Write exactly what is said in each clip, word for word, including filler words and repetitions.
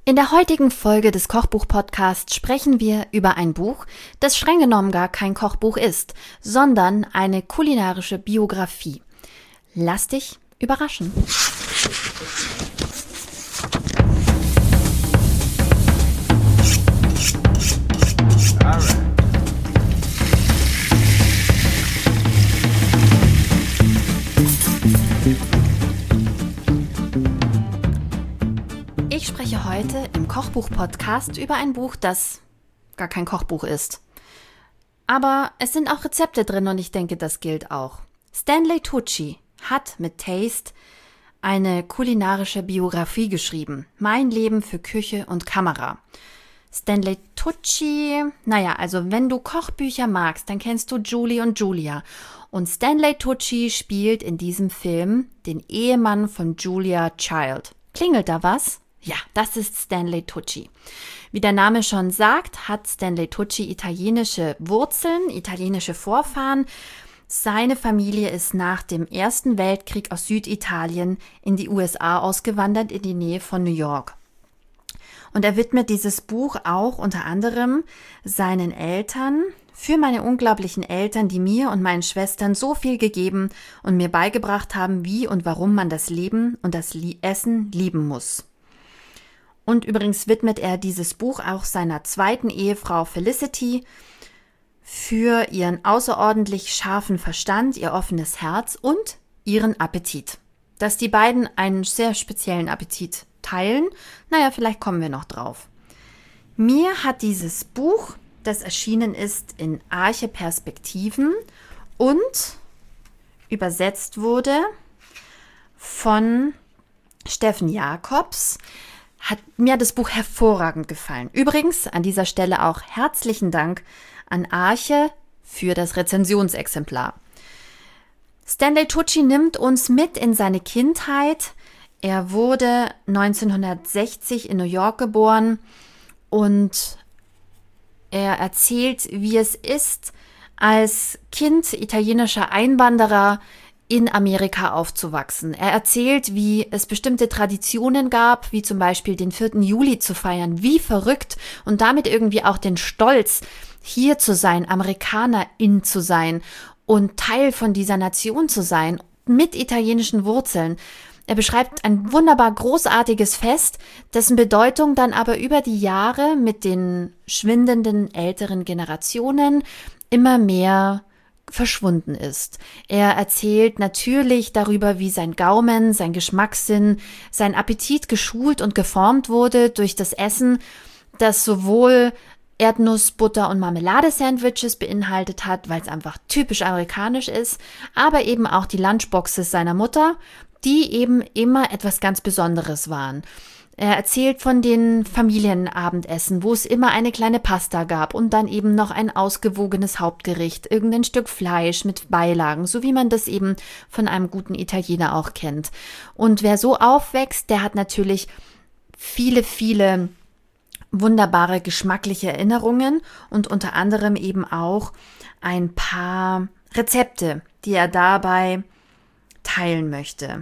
In der heutigen Folge des Kochbuch-Podcasts sprechen wir über ein Buch, das streng genommen gar kein Kochbuch ist, sondern eine kulinarische Biografie. Lass dich überraschen. Ich spreche heute im Kochbuch-Podcast über ein Buch, das gar kein Kochbuch ist. Aber es sind auch Rezepte drin und ich denke, das gilt auch. Stanley Tucci hat mit Taste eine kulinarische Biografie geschrieben. Mein Leben für Küche und Kamera. Stanley Tucci, naja, also wenn du Kochbücher magst, dann kennst du Julie und Julia. Und Stanley Tucci spielt in diesem Film den Ehemann von Julia Child. Klingelt da was? Ja, das ist Stanley Tucci. Wie der Name schon sagt, hat Stanley Tucci italienische Wurzeln, italienische Vorfahren. Seine Familie ist nach dem Ersten Weltkrieg aus Süditalien in die U S A ausgewandert, in die Nähe von New York. Und er widmet dieses Buch auch unter anderem seinen Eltern, für meine unglaublichen Eltern, die mir und meinen Schwestern so viel gegeben und mir beigebracht haben, wie und warum man das Leben und das Essen lieben muss. Und übrigens widmet er dieses Buch auch seiner zweiten Ehefrau Felicity für ihren außerordentlich scharfen Verstand, ihr offenes Herz und ihren Appetit. Dass die beiden einen sehr speziellen Appetit teilen, naja, vielleicht kommen wir noch drauf. Mir hat dieses Buch, das erschienen ist in Arche Perspektiven und übersetzt wurde von Steffen Jacobs, hat mir das Buch hervorragend gefallen. Übrigens an dieser Stelle auch herzlichen Dank an Arche für das Rezensionsexemplar. Stanley Tucci nimmt uns mit in seine Kindheit. Er wurde neunzehnhundertsechzig in New York geboren und er erzählt, wie es ist, als Kind italienischer Einwanderer in Amerika aufzuwachsen. Er erzählt, wie es bestimmte Traditionen gab, wie zum Beispiel den vierten Juli zu feiern, wie verrückt und damit irgendwie auch den Stolz, hier zu sein, Amerikanerin zu sein und Teil von dieser Nation zu sein, mit italienischen Wurzeln. Er beschreibt ein wunderbar großartiges Fest, dessen Bedeutung dann aber über die Jahre mit den schwindenden älteren Generationen immer mehr verschwunden ist. Er erzählt natürlich darüber, wie sein Gaumen, sein Geschmackssinn, sein Appetit geschult und geformt wurde durch das Essen, das sowohl Erdnuss-, Butter- und Marmelade-Sandwiches beinhaltet hat, weil es einfach typisch amerikanisch ist, aber eben auch die Lunchboxes seiner Mutter, die eben immer etwas ganz Besonderes waren. Er erzählt von den Familienabendessen, wo es immer eine kleine Pasta gab und dann eben noch ein ausgewogenes Hauptgericht, irgendein Stück Fleisch mit Beilagen, so wie man das eben von einem guten Italiener auch kennt. Und wer so aufwächst, der hat natürlich viele, viele wunderbare geschmackliche Erinnerungen und unter anderem eben auch ein paar Rezepte, die er dabei teilen möchte.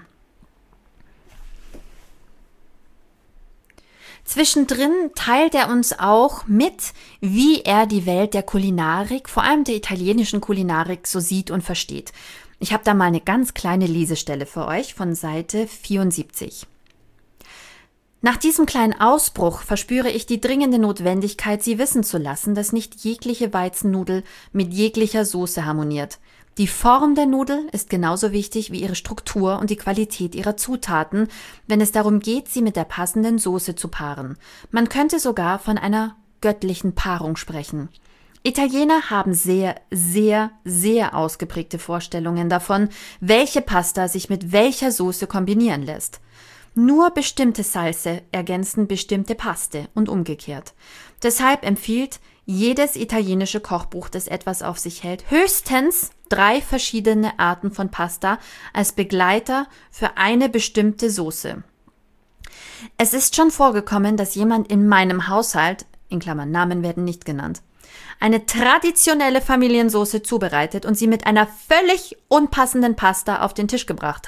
Zwischendrin teilt er uns auch mit, wie er die Welt der Kulinarik, vor allem der italienischen Kulinarik, so sieht und versteht. Ich habe da mal eine ganz kleine Lesestelle für euch von Seite vierundsiebzig. Nach diesem kleinen Ausbruch verspüre ich die dringende Notwendigkeit, Sie wissen zu lassen, dass nicht jegliche Weizennudel mit jeglicher Soße harmoniert. Die Form der Nudel ist genauso wichtig wie ihre Struktur und die Qualität ihrer Zutaten, wenn es darum geht, sie mit der passenden Soße zu paaren. Man könnte sogar von einer göttlichen Paarung sprechen. Italiener haben sehr, sehr, sehr ausgeprägte Vorstellungen davon, welche Pasta sich mit welcher Soße kombinieren lässt. Nur bestimmte Salze ergänzen bestimmte Paste und umgekehrt. Deshalb empfiehlt jedes italienische Kochbuch, das etwas auf sich hält, höchstens drei verschiedene Arten von Pasta als Begleiter für eine bestimmte Soße. Es ist schon vorgekommen, dass jemand in meinem Haushalt, in Klammern Namen werden nicht genannt, eine traditionelle Familiensoße zubereitet und sie mit einer völlig unpassenden Pasta auf den Tisch gebracht hat.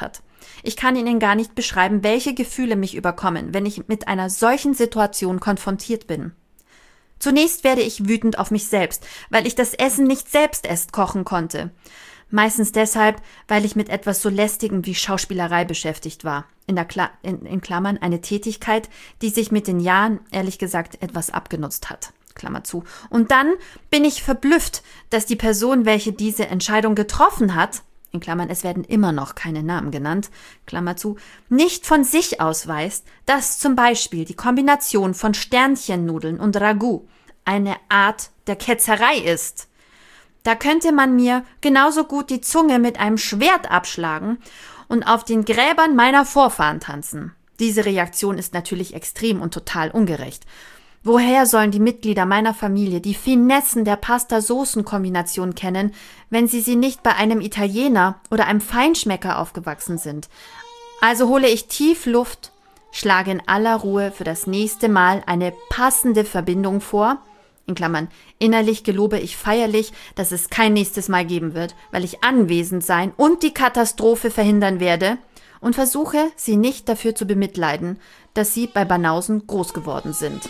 Ich kann Ihnen gar nicht beschreiben, welche Gefühle mich überkommen, wenn ich mit einer solchen Situation konfrontiert bin. Zunächst werde ich wütend auf mich selbst, weil ich das Essen nicht selbst erst kochen konnte. Meistens deshalb, weil ich mit etwas so Lästigem wie Schauspielerei beschäftigt war. In, der Kla- in, in Klammern eine Tätigkeit, die sich mit den Jahren, ehrlich gesagt, etwas abgenutzt hat. Klammer zu. Und dann bin ich verblüfft, dass die Person, welche diese Entscheidung getroffen hat, in Klammern, es werden immer noch keine Namen genannt, Klammer zu, nicht von sich aus weiß, dass zum Beispiel die Kombination von Sternchennudeln und Ragout eine Art der Ketzerei ist. Da könnte man mir genauso gut die Zunge mit einem Schwert abschlagen und auf den Gräbern meiner Vorfahren tanzen. Diese Reaktion ist natürlich extrem und total ungerecht. Woher sollen die Mitglieder meiner Familie die Finessen der Pasta-Soßen-Kombination kennen, wenn sie sie nicht bei einem Italiener oder einem Feinschmecker aufgewachsen sind? Also hole ich tief Luft, schlage in aller Ruhe für das nächste Mal eine passende Verbindung vor, in Klammern, innerlich gelobe ich feierlich, dass es kein nächstes Mal geben wird, weil ich anwesend sein und die Katastrophe verhindern werde und versuche, sie nicht dafür zu bemitleiden, dass sie bei Banausen groß geworden sind.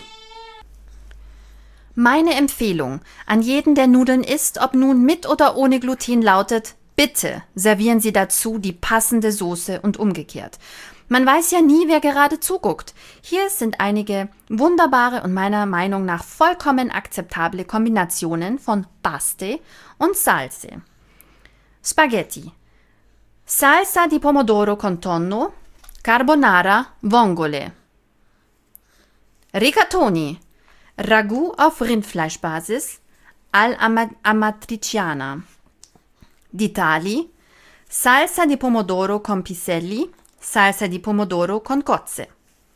Meine Empfehlung an jeden, der Nudeln isst, ob nun mit oder ohne Gluten, lautet: Bitte servieren Sie dazu die passende Soße und umgekehrt. Man weiß ja nie, wer gerade zuguckt. Hier sind einige wunderbare und meiner Meinung nach vollkommen akzeptable Kombinationen von Paste und Salse. Spaghetti. Salsa di pomodoro con tonno, Carbonara, Vongole. Rigatoni. Ragout auf Rindfleischbasis, all'amatriciana. Di Tali, Salsa di pomodoro con piselli, Salsa di pomodoro con cozze.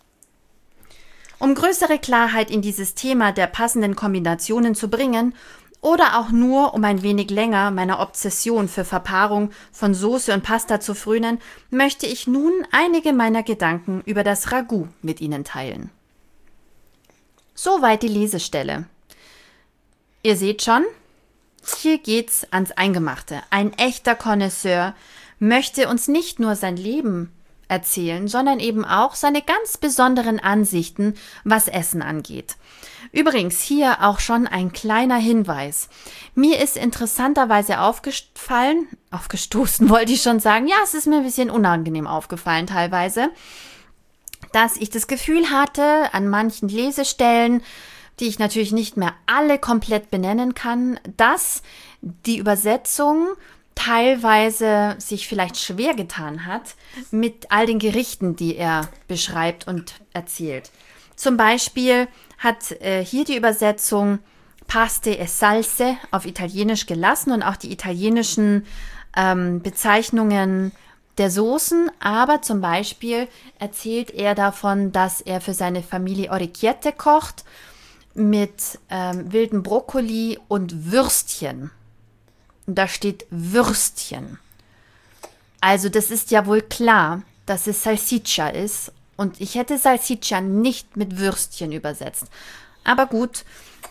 Um größere Klarheit in dieses Thema der passenden Kombinationen zu bringen oder auch nur um ein wenig länger meiner Obsession für Verpaarung von Soße und Pasta zu frönen, möchte ich nun einige meiner Gedanken über das Ragout mit Ihnen teilen. Soweit die Lesestelle. Ihr seht schon, hier geht's ans Eingemachte. Ein echter Connoisseur möchte uns nicht nur sein Leben erzählen, sondern eben auch seine ganz besonderen Ansichten, was Essen angeht. Übrigens hier auch schon ein kleiner Hinweis. Mir ist interessanterweise aufgefallen, aufgestoßen wollte ich schon sagen, ja, es ist mir ein bisschen unangenehm aufgefallen teilweise, dass ich das Gefühl hatte, an manchen Lesestellen, die ich natürlich nicht mehr alle komplett benennen kann, dass die Übersetzung teilweise sich vielleicht schwer getan hat mit all den Gerichten, die er beschreibt und erzählt. Zum Beispiel hat äh, hier die Übersetzung Paste e Salse auf Italienisch gelassen und auch die italienischen ähm, Bezeichnungen der Soßen, aber zum Beispiel erzählt er davon, dass er für seine Familie Orecchiette kocht mit ähm, wilden Brokkoli und Würstchen. Und da steht Würstchen. Also das ist ja wohl klar, dass es Salsiccia ist und ich hätte Salsiccia nicht mit Würstchen übersetzt. Aber gut,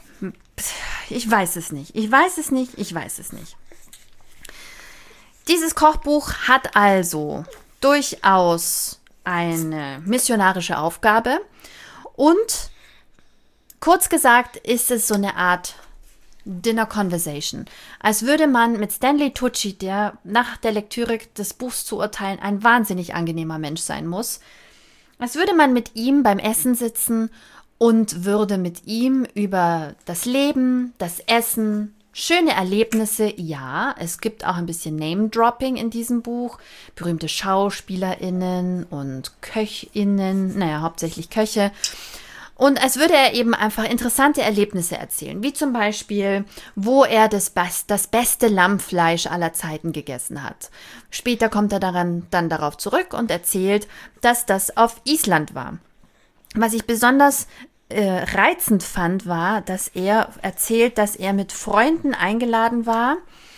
ich weiß es nicht, ich weiß es nicht, ich weiß es nicht. Dieses Kochbuch hat also durchaus eine missionarische Aufgabe und kurz gesagt ist es so eine Art Dinner Conversation. Als würde man mit Stanley Tucci, der nach der Lektüre des Buchs zu urteilen ein wahnsinnig angenehmer Mensch sein muss, als würde man mit ihm beim Essen sitzen und würde mit ihm über das Leben, das Essen, schöne Erlebnisse, ja, es gibt auch ein bisschen Name-Dropping in diesem Buch, berühmte SchauspielerInnen und KöchInnen, naja, hauptsächlich Köche. Und als würde er eben einfach interessante Erlebnisse erzählen, wie zum Beispiel, wo er das, das beste Lammfleisch aller Zeiten gegessen hat. Später kommt er daran, dann darauf zurück und erzählt, dass das auf Island war. Was ich besonders äh, reizend fand, war, dass er erzählt, dass er mit Freunden eingeladen war,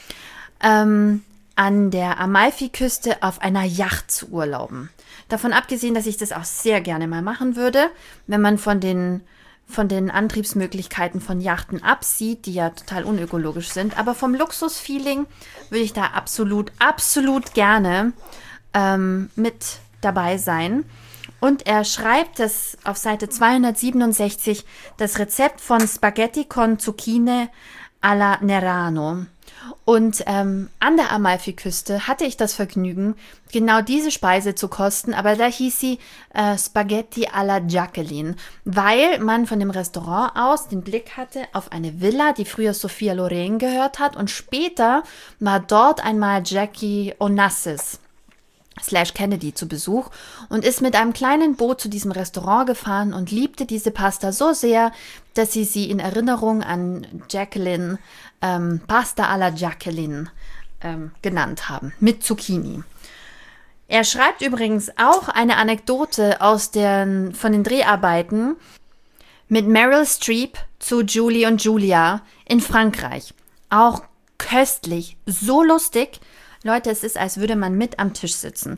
ähm, an der Amalfiküste auf einer Yacht zu urlauben. Davon abgesehen, dass ich das auch sehr gerne mal machen würde, wenn man von den, von den Antriebsmöglichkeiten von Yachten absieht, die ja total unökologisch sind. Aber vom Luxusfeeling würde ich da absolut, absolut gerne ähm, mit dabei sein. Und er schreibt das auf Seite zweihundertsiebenundsechzig, das Rezept von Spaghetti con Zucchine alla Nerano. Und ähm, an der Amalfiküste hatte ich das Vergnügen, genau diese Speise zu kosten, aber da hieß sie äh, Spaghetti alla Jacqueline, weil man von dem Restaurant aus den Blick hatte auf eine Villa, die früher Sophia Loren gehört hat, und später war dort einmal Jackie Onassis slash Kennedy zu Besuch und ist mit einem kleinen Boot zu diesem Restaurant gefahren und liebte diese Pasta so sehr, dass sie sie in Erinnerung an Jacqueline ähm, Pasta alla Jacqueline ähm, genannt haben, mit Zucchini. Er schreibt übrigens auch eine Anekdote aus den, von den Dreharbeiten mit Meryl Streep zu Julie und Julia in Frankreich. Auch köstlich, so lustig. Leute, es ist, als würde man mit am Tisch sitzen.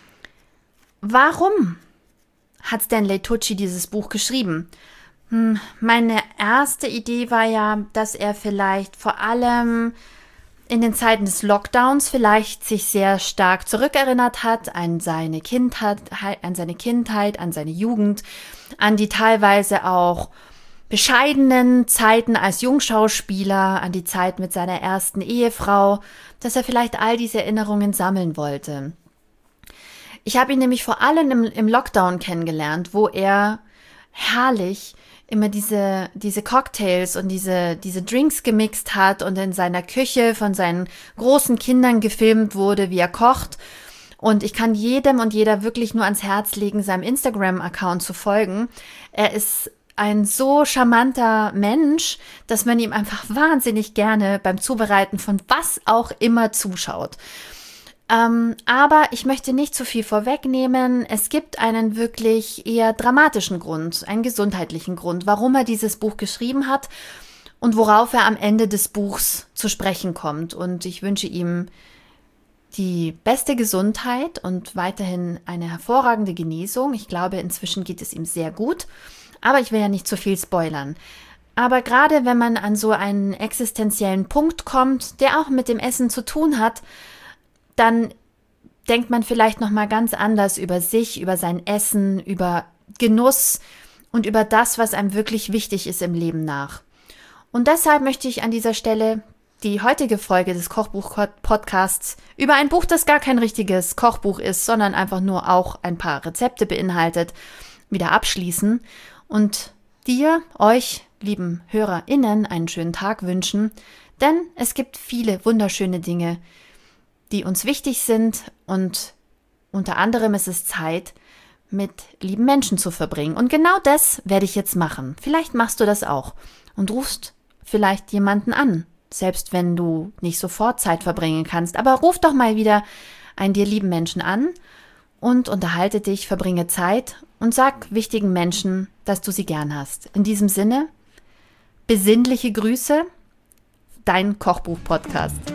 Warum hat Stanley Tucci dieses Buch geschrieben? Hm, meine erste Idee war ja, dass er vielleicht vor allem in den Zeiten des Lockdowns vielleicht sich sehr stark zurückerinnert hat an seine Kindheit, an seine Kindheit, an seine Jugend, an die teilweise auch bescheidenen Zeiten als Jungschauspieler, an die Zeit mit seiner ersten Ehefrau, dass er vielleicht all diese Erinnerungen sammeln wollte. Ich habe ihn nämlich vor allem im, im Lockdown kennengelernt, wo er herrlich immer diese, diese Cocktails und diese, diese Drinks gemixt hat und in seiner Küche von seinen großen Kindern gefilmt wurde, wie er kocht. Und ich kann jedem und jeder wirklich nur ans Herz legen, seinem Instagram-Account zu folgen. Er ist ein so charmanter Mensch, dass man ihm einfach wahnsinnig gerne beim Zubereiten von was auch immer zuschaut. Ähm, aber ich möchte nicht zu viel vorwegnehmen. Es gibt einen wirklich eher dramatischen Grund, einen gesundheitlichen Grund, warum er dieses Buch geschrieben hat und worauf er am Ende des Buchs zu sprechen kommt. Und ich wünsche ihm die beste Gesundheit und weiterhin eine hervorragende Genesung. Ich glaube, inzwischen geht es ihm sehr gut. Aber ich will ja nicht zu viel spoilern. Aber gerade wenn man an so einen existenziellen Punkt kommt, der auch mit dem Essen zu tun hat, dann denkt man vielleicht nochmal ganz anders über sich, über sein Essen, über Genuss und über das, was einem wirklich wichtig ist im Leben nach. Und deshalb möchte ich an dieser Stelle die heutige Folge des Kochbuch-Podcasts über ein Buch, das gar kein richtiges Kochbuch ist, sondern einfach nur auch ein paar Rezepte beinhaltet, wieder abschließen und dir, euch, lieben HörerInnen, einen schönen Tag wünschen, denn es gibt viele wunderschöne Dinge, die uns wichtig sind und unter anderem ist es Zeit, mit lieben Menschen zu verbringen. Und genau das werde ich jetzt machen. Vielleicht machst du das auch und rufst vielleicht jemanden an, selbst wenn du nicht sofort Zeit verbringen kannst. Aber ruf doch mal wieder einen dir lieben Menschen an und unterhalte dich, verbringe Zeit und sag wichtigen Menschen, dass du sie gern hast. In diesem Sinne, besinnliche Grüße, dein Kochbuch-Podcast.